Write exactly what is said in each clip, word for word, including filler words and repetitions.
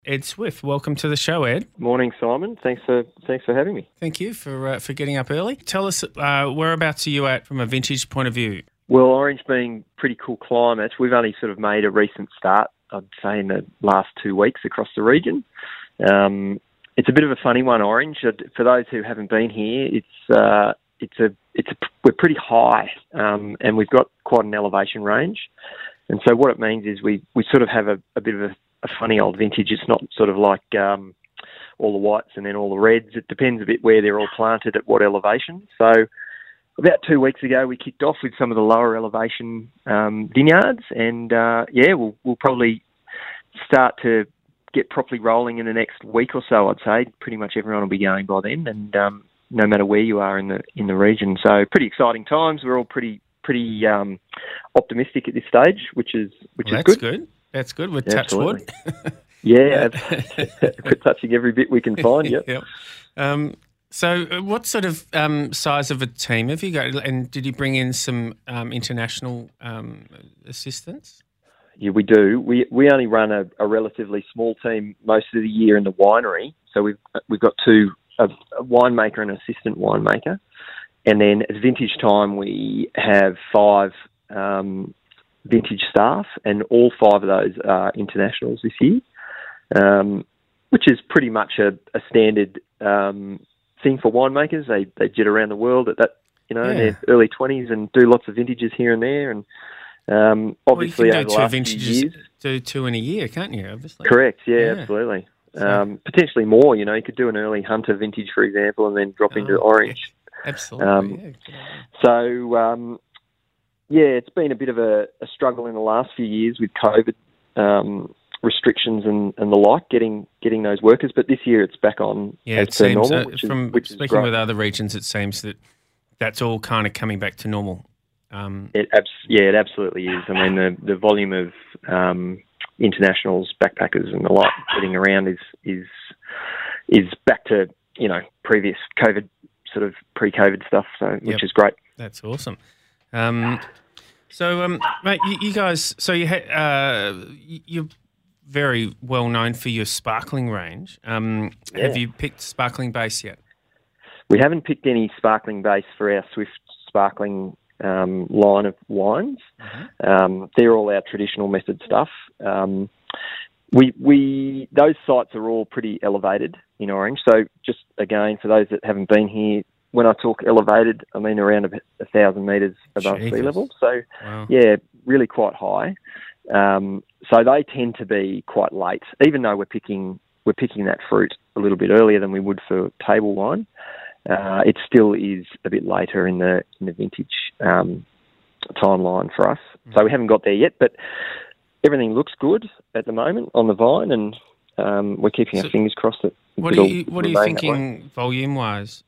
Ed Swift, welcome to the show, Ed. Morning, Simon. Thanks for thanks for having me. Thank you for uh, for getting up early. Tell us, uh, whereabouts are you at from a vintage point of view? Well, Orange being pretty cool climate, we've only sort of made a recent start, I'd say, in the last two weeks across the region. Um, it's a bit of a funny one, Orange. For those who haven't been here, it's uh, it's a it's a, we're pretty high, um, and we've got quite an elevation range. And so what it means is we, we sort of have a, a bit of a, a funny old vintage. It's not sort of like um, all the whites and then all the reds. It depends a bit where they're all planted at what elevation. So about two weeks ago, we kicked off with some of the lower elevation um, vineyards, and uh, yeah, we'll, we'll probably start to get properly rolling in the next week or so. I'd say pretty much everyone will be going by then, and um, no matter where you are in the in the region. So pretty exciting times. We're all pretty pretty um, optimistic at this stage, which is which well, is that's good. good. That's good. With Yeah, touch wood. yeah, we're touching every bit we can find. Yep. yep. Um, so, uh, what sort of um, size of a team have you got? And did you bring in some um, international um, assistance? Yeah, we do. We we only run a, a relatively small team most of the year in the winery. So we've we've got two a, a winemaker and an assistant winemaker. And then at vintage time, we have five um, vintage staff, and all five of those are internationals this year, um, which is pretty much a, a standard um, thing for winemakers. They they jet around the world at that, you know, yeah. in their early twenties and do lots of vintages here and there. And um, obviously, well, you can do over the two last few vintages, years, do two in a year, can't you? Obviously, correct. Yeah, yeah. absolutely. So, um, potentially more. You know, you could do an early Hunter vintage, for example, and then drop oh, into Orange. Yeah. Absolutely. Um, yeah. So, um, yeah, it's been a bit of a, a struggle in the last few years with COVID um, restrictions and, and the like, getting getting those workers. But this year it's back on yeah, as it per seems, normal, uh, which from is, which speaking is great. with other regions, it seems that that's all kind of coming back to normal. Um, It abs- yeah, it absolutely is. I mean, the, the volume of um, internationals, backpackers and the like getting around is is is back to, you know, previous COVID, sort of pre-COVID stuff, so which Yep. is great. That's awesome. Um, so, um, mate, you, you guys, so you ha- uh, you're very well known for your sparkling range. Um, Yeah. Have you picked sparkling base yet? We haven't picked any sparkling base for our Swift sparkling um, line of wines. Mm-hmm. Um, they're all our traditional method stuff. Um, we we those sites are all pretty elevated in Orange. So just again, for those that haven't been here, when I talk elevated, I mean around a, a thousand metres above Jesus. sea level. So Wow. yeah, really quite high. Um, so they tend to be quite late, even though we're picking we're picking that fruit a little bit earlier than we would for table wine. Uh, it still is a bit later in the in the vintage um, timeline for us. Mm. So we haven't got there yet, but everything looks good at the moment on the vine, and um, we're keeping So our fingers crossed that What are you What are you thinking volume wise?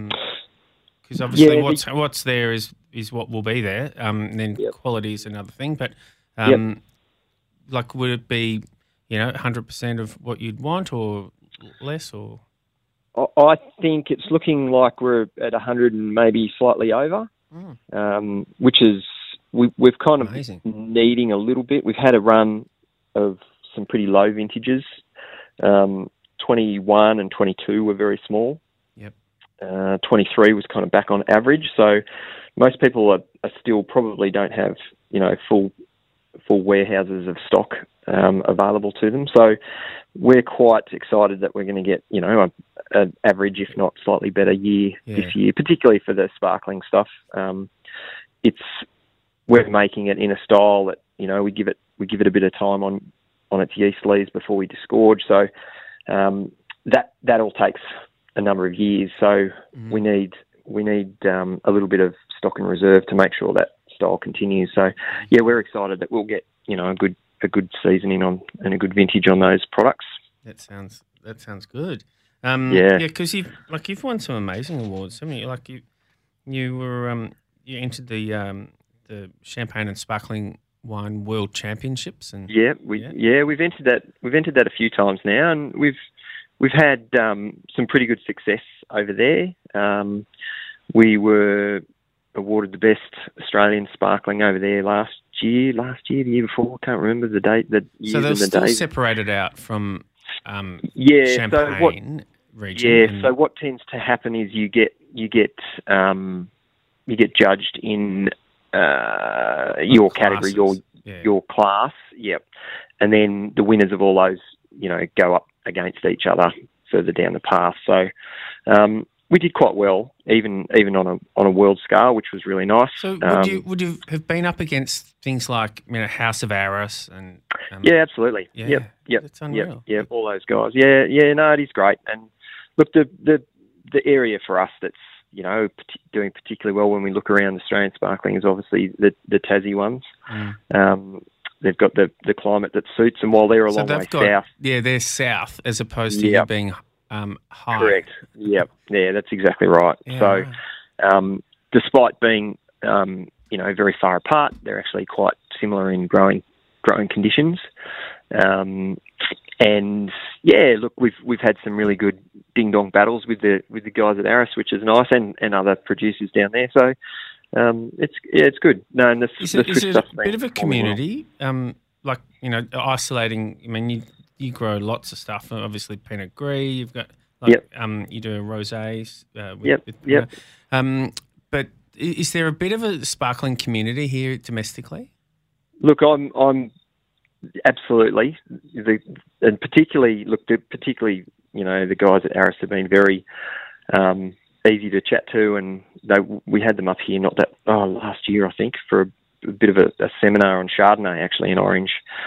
Because obviously, Yeah, what's the- what's there is is what will be there. Um, and then Yep. quality is another thing. But um, like, would it be, you know, one hundred percent of what you'd want, or less, or? I I think it's looking like we're at one hundred and maybe slightly over, Mm. um, which is we, we've kind Amazing. of needing a little bit. We've had a run of some pretty low vintages. Um, twenty-one and twenty-two were very small. Yep. Uh, twenty-three was kind of back on average. So most people are, are still probably don't have, you know, full full warehouses of stock um, available to them. So we're quite excited that we're going to get, you know, an average, if not slightly better year Yeah. this year, particularly for the sparkling stuff. Um, it's we're making it in a style that, you know, we give it we give it a bit of time on on its yeast lees before we disgorge. So um, that that all takes a number of years. So Mm. we need we need um, a little bit of stock in reserve to make sure that style continues. So yeah, we're excited that we'll get, you know, a good a good seasoning on and a good vintage on those products. That sounds that sounds good. Um, Yeah. yeah, because you've like you've won some amazing awards. I mean, like you you were um, you entered the um, the Champagne and Sparkling Wine World Championships, and Yeah, we Yeah. yeah. we've entered that we've entered that a few times now, and we've we've had um, some pretty good success over there. Um, we were awarded the best Australian sparkling over there last year, last year, the year before. I can't remember the date, the years so they're and the still days. separated out from um, Yeah, Champagne so what, region. yeah, and- so what tends to happen is you get you get um, you get judged in uh, your category, your classes. Yeah. your class, yep, and then the winners of all those, you know, go up against each other further down the path. So um, we did quite well, even even on a on a world scale, which was really nice. So would Um, you would you have been up against things like, you know, House of Aris and um, yeah, absolutely. yeah, Yep, yep, that's yep, unreal. yep. All those guys. Yeah, yeah. No, it is great. And look, the the the area for us that's, you know, doing particularly well when we look around Australian sparkling is obviously the the Tassie ones. Mm. Um, they've got the, the climate that suits them while they're a So long they've way got south. yeah, they're south as opposed to you Yep. being um, high. Correct. Yep. Yeah, that's exactly right. Yeah, so, right. um, despite being um, you know, very far apart, they're actually quite similar in growing growing conditions. Um, and yeah, look, we've we've had some really good ding dong battles with the with the guys at Aris, which is nice, and, and other producers down there. So um, it's yeah, it's good. No, and the, Is the it, is Swiss it stuff's a been bit of a performing well. community? Um, like, you know, isolating. I mean, you you grow lots of stuff. Obviously, Pinot Gris. You've got like Yep. um, you do rosés. Uh, with, Yep, with yep. Pinot. Um, but i- is there a bit of a sparkling community here domestically? Look, I'm I'm absolutely the and particularly look the, particularly you know the guys at Aris have been very um, easy to chat to, and they we had them up here not that oh last year I think for a, a bit of a, a seminar on Chardonnay actually in Orange,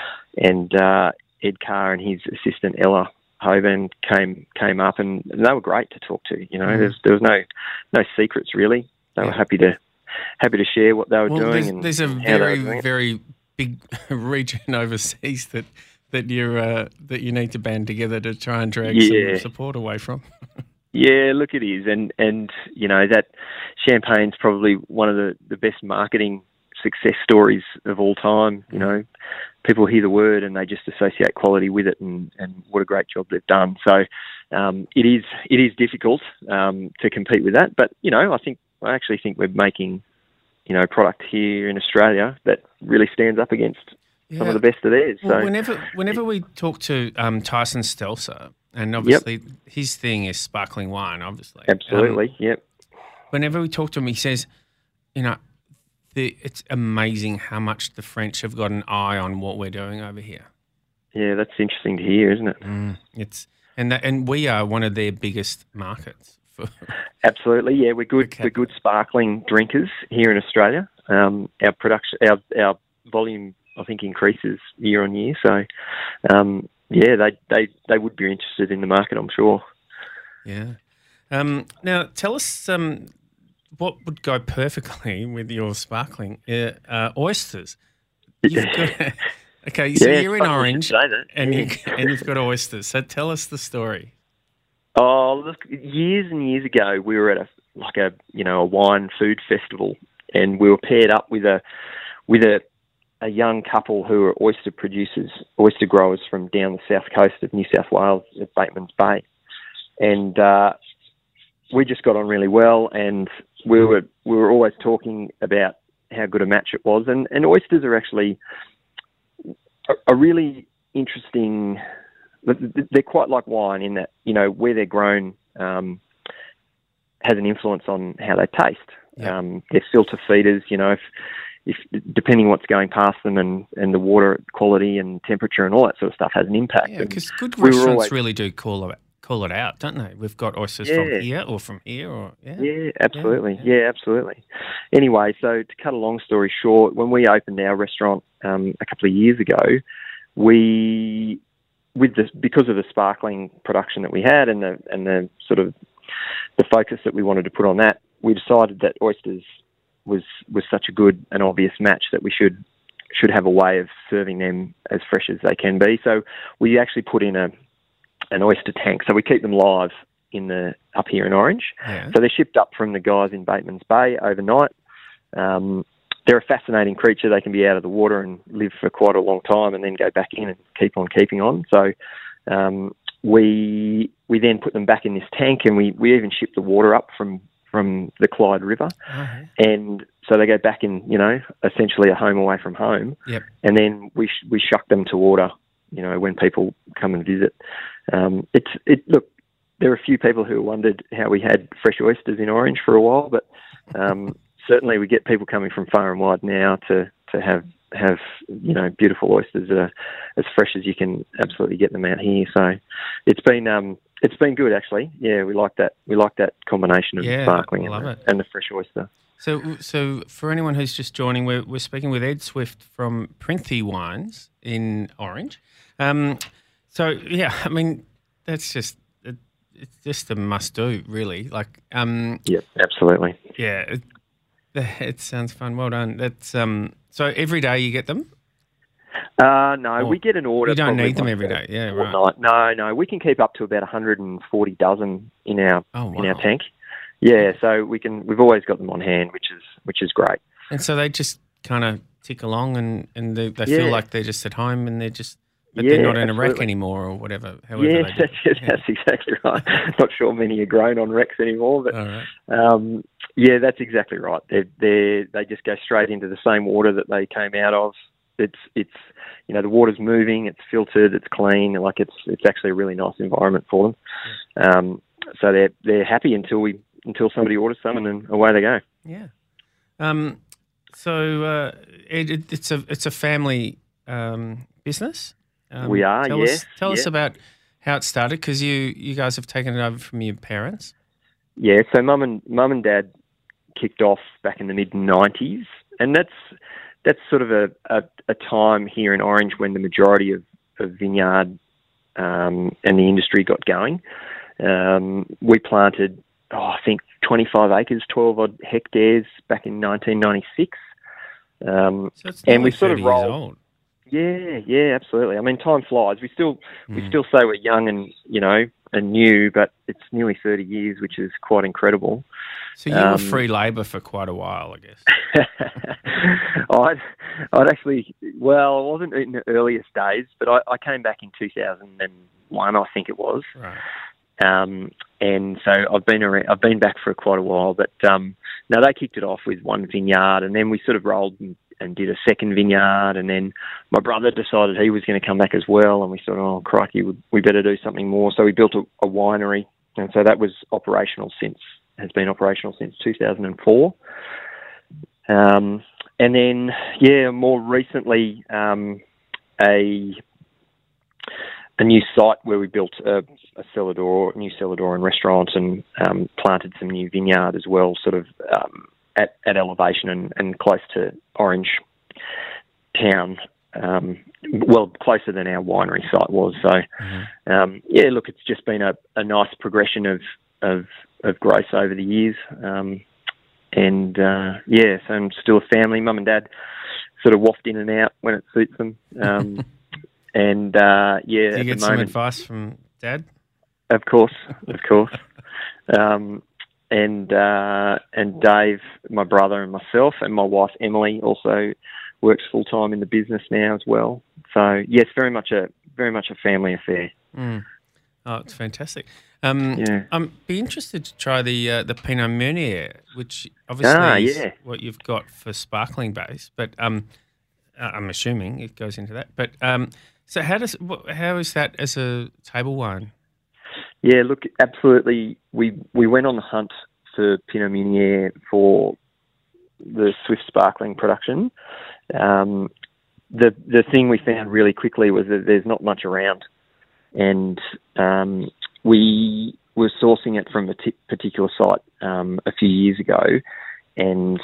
and uh, Ed Carr and his assistant Ella Hoban came came up, and, and they were great to talk to. You know, Mm. there's, there was no no secrets really. They Yeah. were happy to happy to share what they were Well, doing. there's, and there's a and how they very were doing it. very big region overseas that that you uh, that you need to band together to try and drag Yeah. some support away from. Yeah, look, it is, and and you know that Champagne's probably one of the, the best marketing success stories of all time. You know, people hear the word and they just associate quality with it, and, and what a great job they've done. So um, it is it is difficult um, to compete with that, but you know, I think I actually think we're making you know product here in Australia that really stands up against some of the best of theirs. Well, so whenever whenever we talk to um, Tyson Stelzer, and obviously his thing is sparkling wine, obviously. absolutely, Um, yep. whenever we talk to him, he says, you know, the, it's amazing how much the French have got an eye on what we're doing over here. Yeah, that's interesting to hear, isn't it? Mm, it's and that, and we are one of their biggest markets. For, Absolutely, yeah, we're good. Okay. We're good sparkling drinkers here in Australia. Um, our production, our our volume, I think, increases year on year. So, um, yeah, they they they would be interested in the market, I'm sure. yeah. Um, now, tell us um, what would go perfectly with your sparkling uh, uh, oysters. You've got, okay, so Yeah, you're it's in funny you Orange, should say that. and Yeah. you and you've got oysters. So tell us the story. Oh, look, years and years ago, we were at a like a you know a wine food festival, and we were paired up with a with a a young couple who are oyster producers, oyster growers from down the south coast of New South Wales at Bateman's Bay, and uh, we just got on really well, and we were we were always talking about how good a match it was, and, and oysters are actually a, a really interesting. They're quite like wine in that, you know, where they're grown um, has an influence on how they taste. Yeah. Um, they're filter feeders, you know, if, if depending what's going past them and, and the water quality and temperature and all that sort of stuff has an impact. Yeah, And because good we were restaurants always- really do call it call it out, don't they? We've got oysters Yeah. from here or from here, or yeah. Yeah, absolutely. Yeah, Yeah, absolutely. Anyway, so to cut a long story short, when we opened our restaurant um, a couple of years ago, we, with the because of the sparkling production that we had and the and the sort of the focus that we wanted to put on that, we decided that oysters was was such a good and obvious match that we should should have a way of serving them as fresh as they can be. So we actually put in a an oyster tank. So we keep them live in the up here in Orange. Yeah. So they're shipped up from the guys in Bateman's Bay overnight. Um, they're a fascinating creature. They can be out of the water and live for quite a long time and then go back in and keep on keeping on. So um, we we then put them back in this tank, and we, we even ship the water up from, from the Clyde River. Uh-huh. And so they go back in, you know, essentially a home away from home. Yep. And then we sh- we shuck them to water you know, when people come and visit. Um, it's it look. There are a few people who wondered how we had fresh oysters in Orange for a while, but um, certainly we get people coming from far and wide now to, to have have you know beautiful oysters that are as fresh as you can absolutely get them out here. So it's been um, it's been good actually. Yeah, we like that. We like that combination of Yeah, sparkling I love and, it. the, and the fresh oyster. So, so for anyone who's just joining, we're we're speaking with Ed Swift from Printhie Wines in Orange. Um, so yeah, I mean that's just. It's just a must-do, really. Like, um, yeah, absolutely. Yeah, it, it sounds fun. Well done. That's um. So every day you get them? Uh, no, Or we get an order. You don't probably need them once every a day. Yeah, fortnight. right. No, no, we can keep up to about one hundred forty dozen in our Oh, wow. in our tank. Yeah, so we can. We've always got them on hand, which is which is great. And so they just kind of tick along, and and they, they Yeah. feel like they're just at home, and they're just. But Yeah, they're not in a rack absolutely. anymore or whatever. However Yeah, they do. that's, it. Yeah. that's exactly right. Not sure many are grown on Rex anymore, but All right. um, yeah, that's exactly right. They they they just go straight into the same water that they came out of. It's it's you know the water's moving, it's filtered, it's clean. Like it's it's actually a really nice environment for them. Yeah. Um, so they're they're happy until we until somebody orders some, and then away they go. Yeah. Um. So uh, it, it, it's a it's a family um, business. Um, we are, tell yes. Us, tell yeah. us about how it started, because you, you guys have taken it over from your parents. Yeah, so mum and mum and dad kicked off back in the mid nineties, and that's that's sort of a, a, a time here in Orange when the majority of, of vineyard um, and the industry got going. Um, we planted, oh, I think twenty-five acres, twelve odd hectares back in nineteen ninety-six. Um, so it's and we sort thirty of rolled. years old. Yeah, yeah, absolutely. I mean, time flies. We still Mm. we still say we're young and you know and new, but it's nearly thirty years, which is quite incredible. So you um, were free labour for quite a while, I guess. I'd I'd actually well, I wasn't in the earliest days, but I, I came back in two thousand one, I think it was. Right. Um, and so I've been around, I've been back for quite a while, but um, no, they kicked it off with one vineyard, and then we sort of rolled and, and did a second vineyard, and then my brother decided he was going to come back as well, and we thought, oh crikey, we, we better do something more. So we built a, a winery, and so that was operational since has been operational since two thousand four. Um, and then yeah, more recently, um, a a new site where we built a, a cellar door, new cellar door and restaurant, and um, planted some new vineyard as well, sort of um, at, at elevation and, and close to Orange town. Um, well, closer than our winery site was. So, mm-hmm. um, yeah, look, it's just been a, a nice progression of, of, of growth over the years. Um, and, uh, yeah, so I'm still a family. Mum and dad sort of waft in and out when it suits them. Um, And, uh, yeah, Do you at get the some moment, advice from Dad? Of course, of course. Um, and uh, and Dave, my brother, and myself, and my wife Emily also works full time in the business now as well. So yes, very much a very much a family affair. Mm. Oh, it's fantastic. Um, Yeah. I'm be interested to try the uh, the Pinot Meunier, which obviously Ah, is yeah. what you've got for sparkling base, but um, uh, I'm assuming it goes into that. But um, so how does wh- how is that as a table wine? Yeah, look, absolutely. We we went on the hunt for Pinot Meunier for the Swift sparkling production. Um, the the thing we found really quickly was that there's not much around, and um, we were sourcing it from a t- particular site um, a few years ago, and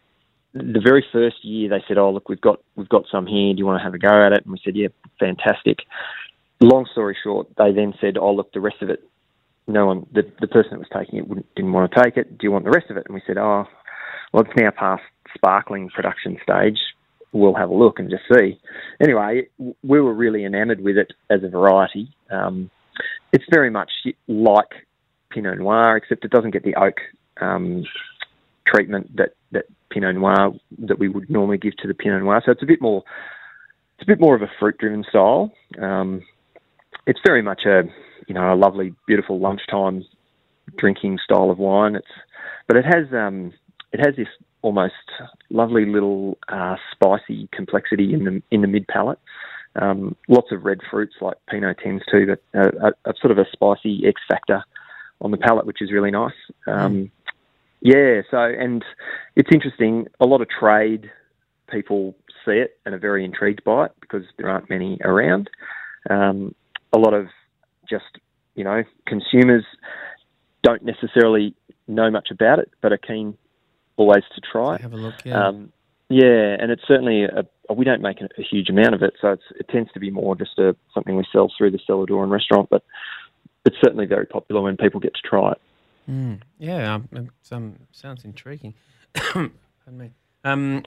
the very first year they said, "Oh, look, we've got we've got some here. Do you want to have a go at it?" And we said, "Yeah, fantastic." Long story short, they then said, "Oh, look, the rest of it, no one, the, the person that was taking it wouldn't, didn't want to take it. Do you want the rest of it?" And we said, "Oh, well, it's now past sparkling production stage. We'll have a look and just see." Anyway, we were really enamoured with it as a variety. Um, it's very much like Pinot Noir, except it doesn't get the oak um, treatment that, that Pinot Noir that we would normally give to the Pinot Noir. So it's a bit more, it's a bit more of a fruit-driven style. Um, it's very much a, you know, a lovely, beautiful lunchtime drinking style of wine. It's, but it has, um, it has this almost lovely little uh, spicy complexity in the in the mid palate. Um, lots of red fruits like Pinot Tens too, that are, are, are sort of a spicy X factor on the palate, which is really nice. Um, mm. Yeah, so, and it's interesting, a lot of trade people see it and are very intrigued by it because there aren't many around. Um, a lot of just, you know, consumers don't necessarily know much about it, but are keen always to try it. Have a look, yeah. Um, yeah, and it's certainly, a, we don't make a, a huge amount of it, so it's, it tends to be more just a, something we sell through the cellar door and restaurant, but it's certainly very popular when people get to try it. Mm, yeah, um, it um, sounds intriguing. Pardon me. Um,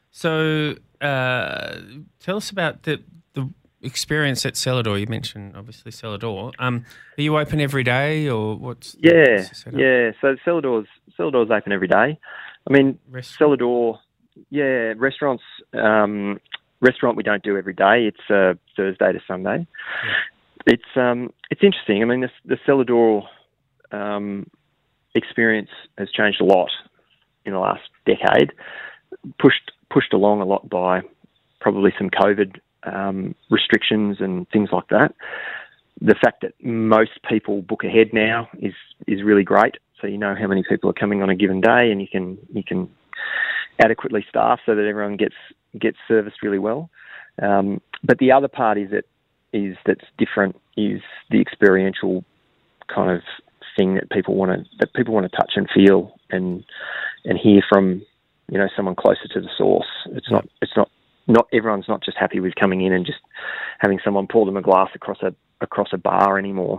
so uh, tell us about the the experience at Cellar Door. You mentioned, obviously, Cellar Door. Um, are you open every day or what's the, Yeah, what's the setup? yeah. So Cellar Door's, Cellar Door's open every day. I mean, Restaurant? Cellar Door, yeah, restaurants, um, restaurant we don't do every day. It's uh, Thursday to Sunday. Yeah. It's um, it's interesting. I mean, the, the Cellar Door um, experience has changed a lot in the last decade, pushed pushed along a lot by probably some COVID um, restrictions and things like that. The fact that most people book ahead now is is really great. So you know how many people are coming on a given day, and you can you can adequately staff so that everyone gets gets serviced really well. Um, but the other part is that is that's different is the experiential kind of thing that people want to that people want to touch and feel and and hear from, you know, someone closer to the source. It's not it's not not everyone's not just happy with coming in and just having someone pour them a glass across a across a bar anymore.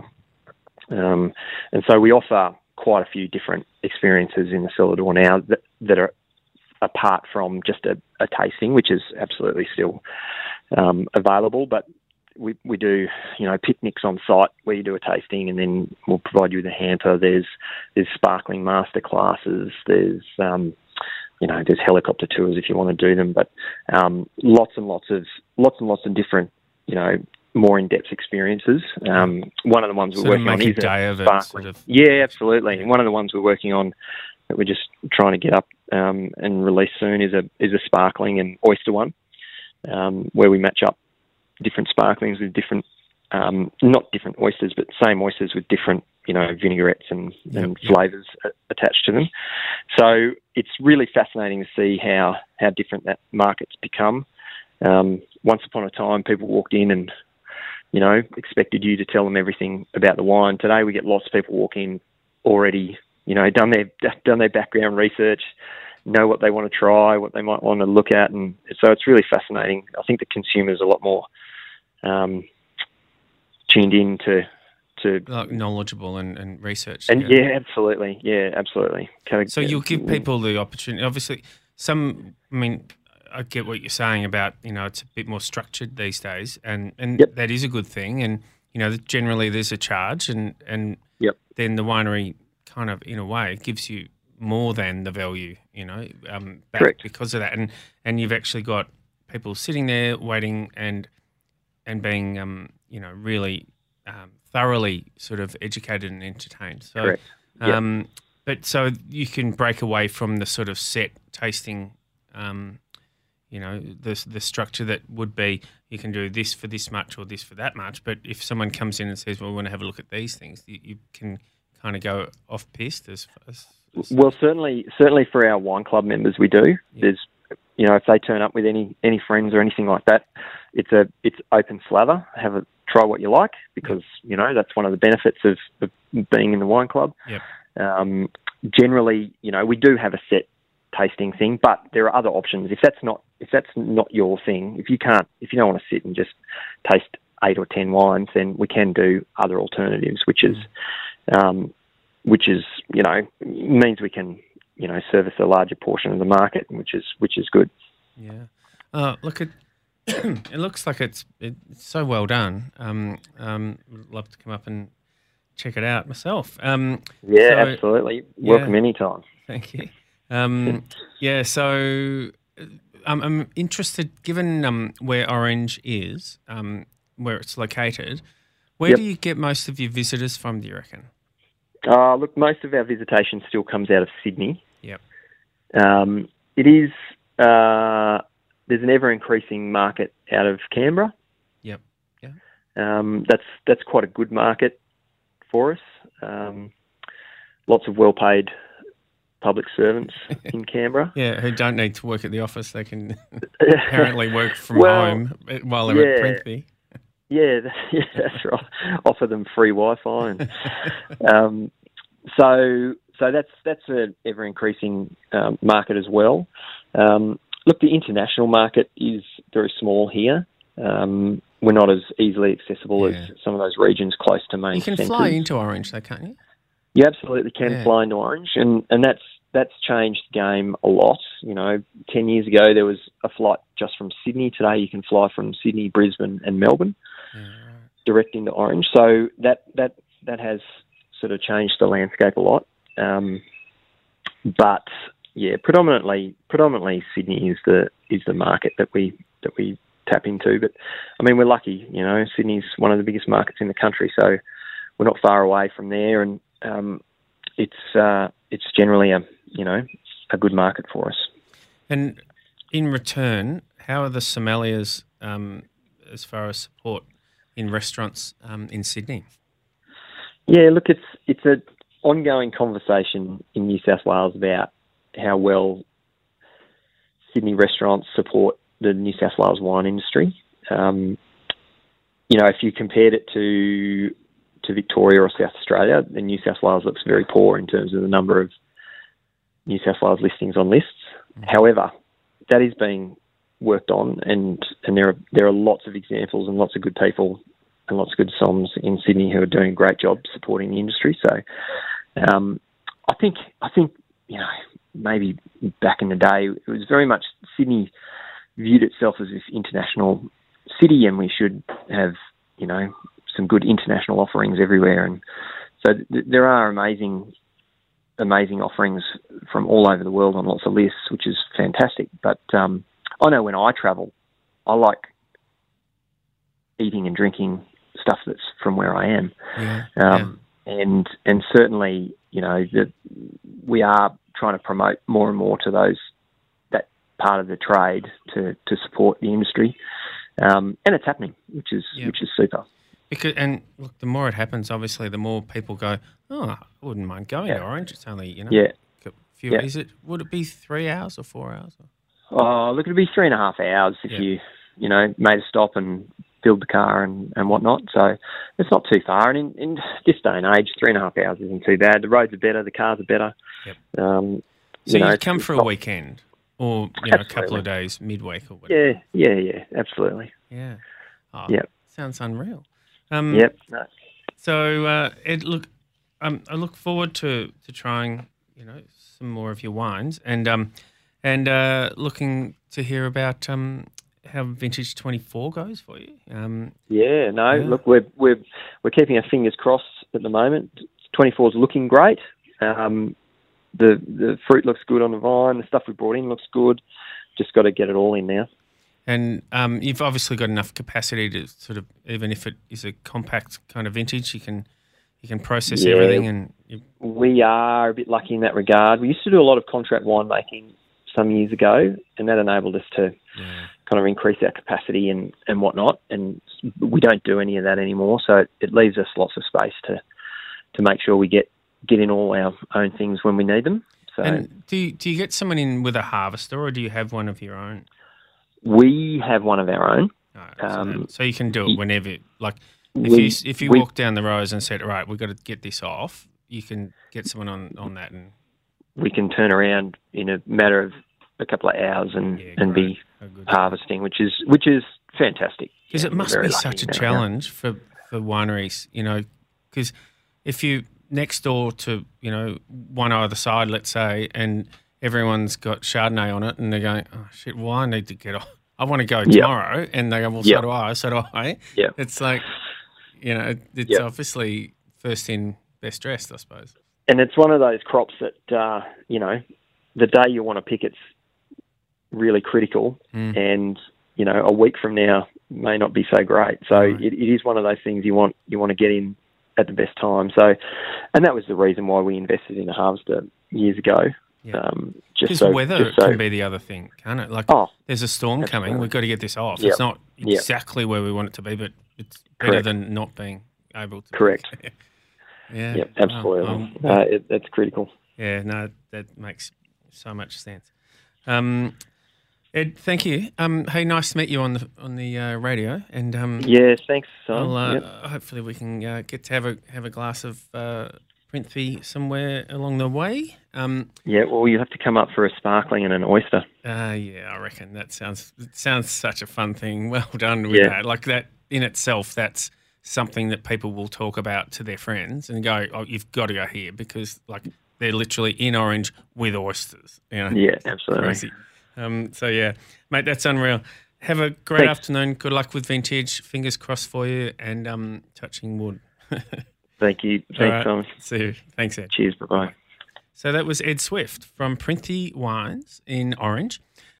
Um, and so we offer quite a few different experiences in the Cellar Door now that that are apart from just a, a tasting, which is absolutely still um, available, but We we do, you know, picnics on site where you do a tasting and then we'll provide you with a hamper. There's there's sparkling master classes. There's um, you know, there's helicopter tours if you want to do them. But um, lots and lots of lots and lots of different, you know, more in-depth experiences. Um, one of the ones we're sort working on is a day of it, sparkling. sort of. Yeah, absolutely. And one of the ones we're working on that we're just trying to get up um, and release soon is a is a sparkling and oyster one, um, where we match up different sparklings with different, um, not different oysters, but same oysters with different, you know, vinaigrettes and, yep, and yep. flavours attached to them. So it's really fascinating to see how, how different that market's become. Um, once upon a time, people walked in and, you know, expected you to tell them everything about the wine. Today, we get lots of people walk in already, you know, done their done their background research, know what they want to try, what they might want to look at, and so it's really fascinating. I think the consumer's a lot more um, tuned in to, to like knowledgeable and, and research. And yeah. yeah, absolutely, yeah, absolutely. Can so I, you'll give people the opportunity. Obviously, some. I mean, I get what you're saying about, you know, it's a bit more structured these days, and and yep. that is a good thing. And you know, generally there's a charge, and and yep. then the winery kind of, in a way, gives you more than the value, you know, um, back Correct. because of that. And and you've actually got people sitting there waiting and and being, um, you know, really um, thoroughly sort of educated and entertained. So, Correct. Yep. Um, but so you can break away from the sort of set tasting, um, you know, the the structure that would be you can do this for this much or this for that much. But if someone comes in and says, well, we want to have a look at these things, you, you can kind of go off piste as, as Well, certainly, certainly for our wine club members, we do. Yeah. There's, you know, if they turn up with any, any friends or anything like that, it's a it's open slather. Have a try what you like because you know that's one of the benefits of, of being in the wine club. Yep. Um, generally, you know, we do have a set tasting thing, but there are other options. If that's not if that's not your thing, if you can't, if you don't want to sit and just taste eight or ten wines, then we can do other alternatives, which is. Um, which is, you know, means we can, you know, service a larger portion of the market, which is which is good. Yeah. Uh, look, it it looks like it's it's so well done. Um, um, would love to come up and check it out myself. Um, yeah, so, absolutely. Welcome yeah, anytime. Thank you. Um, yeah, so um, I'm interested, given um, where Orange is, um, where it's located, where yep. do you get most of your visitors from, do you reckon? Uh, look, most of our visitation still comes out of Sydney. Yep. Um, it is, uh, there's an ever-increasing market out of Canberra. Um, that's that's quite a good market for us. Um, lots of well-paid public servants in Canberra. Yeah, who don't need to work at the office. They can apparently work from well, home while they're yeah, at Prenthey. Yeah, yeah, that's right. Offer them free Wi-Fi. And, um, so so that's that's an ever-increasing um, market as well. Um, look, the international market is very small here. Um, we're not as easily accessible yeah. as some of those regions close to main You can centres. fly into Orange, though, can't you? You absolutely can yeah. fly into Orange, and, and that's that's changed the game a lot. You know, ten years ago there was a flight just from Sydney. Today you can fly from Sydney, Brisbane, and Melbourne yeah, right. direct into Orange. So that that that has sort of changed the landscape a lot. Um, but yeah, predominantly predominantly Sydney is the is the market that we that we tap into. But I mean, we're lucky. You know, Sydney's one of the biggest markets in the country, so we're not far away from there, and um, it's uh, it's generally a you know a good market for us. And in return, how are the sommeliers um, as far as support in restaurants um, in Sydney? Yeah, look, it's it's an ongoing conversation in New South Wales about how well Sydney restaurants support the New South Wales wine industry. Um, you know, if you compared it to to Victoria or South Australia, then New South Wales looks very poor in terms of the number of New South Wales listings on lists. Mm-hmm. However, that is being worked on, and, and there are there are lots of examples and lots of good people and lots of good somms in Sydney who are doing a great job supporting the industry. So, um, I think I think you know maybe back in the day it was very much Sydney viewed itself as this international city, and we should have you know some good international offerings everywhere. And so th- there are amazing amazing offerings from all over the world on lots of lists, which is fantastic. But um, I know when I travel, I like eating and drinking stuff that's from where I am. Yeah, um, yeah. And and certainly, you know, that we are trying to promote more and more to those that part of the trade to, to support the industry. Um, and it's happening, which is yeah. which is super. Because and look, the more it happens, obviously, the more people go, oh, I wouldn't mind going yeah. to Orange. It's only, you know, yeah. a few. Yeah. Is it? Would it be three hours or four hours? Or? Oh, look, it'd be three and a half hours if yeah. you, you know, made a stop and filled the car and, and whatnot. So it's not too far. And in, in this day and age, three and a half hours isn't too bad. The roads are better, the cars are better. Yep. Um, so you know, you'd come for not, a weekend or you know, a couple of days midweek or whatever. Yeah, yeah, yeah, absolutely. Yeah. Oh, yeah. Sounds unreal. Um, yep. No. So, uh, Ed, look, um, I look forward to, to trying, you know, some more of your wines, and um, and uh, looking to hear about um, how Vintage twenty-four goes for you. Um, yeah. No. Yeah. Look, we're we're we're keeping our fingers crossed at the moment. twenty-four is looking great. Um, the the fruit looks good on the vine. The stuff we brought in looks good. Just got to get it all in now. And um, you've obviously got enough capacity to sort of, even if it is a compact kind of vintage, you can you can process yeah, everything. And you... we are a bit lucky in that regard. We used to do a lot of contract winemaking some years ago, and that enabled us to yeah. kind of increase our capacity and, and whatnot. And we don't do any of that anymore, so it, it leaves us lots of space to to make sure we get, get in all our own things when we need them. So, and do you, do you get someone in with a harvester, or do you have one of your own? We have one of our own. Oh, so, um, so you can do it whenever. Like if we, you if you we, walk down the rows and said, "All right, we've got to get this off," you can get someone on, on that, and we can turn around in a matter of a couple of hours and, yeah, and be oh, harvesting, which is which is fantastic. Because yeah, it must be such a challenge for, for wineries, you know. Because if you next door to you know one either side, let's say, and everyone's got Chardonnay on it, and they're going, "Oh shit! Well, I need to get off. I want to go tomorrow." Yep. And they go, "Well, so yep. do I. So do I." Yeah. It's like, you know, it's yep. obviously first in, best dressed, I suppose. And it's one of those crops that uh, you know, the day you want to pick, it's really critical, mm. and you know, a week from now may not be so great. So right. it, it is one of those things you want you want to get in at the best time. So, and that was the reason why we invested in a harvester years ago. Yeah. Um, just Because so, weather just so, can be the other thing, can't it? Like, oh, there's a storm absolutely. coming, we've got to get this off. Yep. It's not Yep. exactly where we want it to be, but it's better Correct. than not being able to. Correct. yeah. Yep, absolutely. Well, um, uh, it, that's critical. Yeah, no, that makes so much sense. Um, Ed, thank you. Um, hey, nice to meet you on the on the uh, radio, and um, Yeah, thanks, Simon. I'll, uh, Yep. hopefully we can uh, get to have a have a glass of uh, Printhie somewhere along the way. Um, Yeah, well, you have to come up for a sparkling and an oyster. uh, yeah, I reckon that sounds it sounds such a fun thing. Well done with Yeah. that. Like that in itself, that's something that people will talk about to their friends and go, "Oh, you've got to go here," because like they're literally in Orange with oysters. You know? Yeah, absolutely. Crazy. Um, so yeah, mate, that's unreal. Have a great Thanks. afternoon. Good luck with Vintage. Fingers crossed for you, and um, touching wood. Thank you. All Thanks, right. Simon. See you. Thanks, Ed. Cheers. Bye-bye. So that was Ed Swift from Printhie Wines in Orange.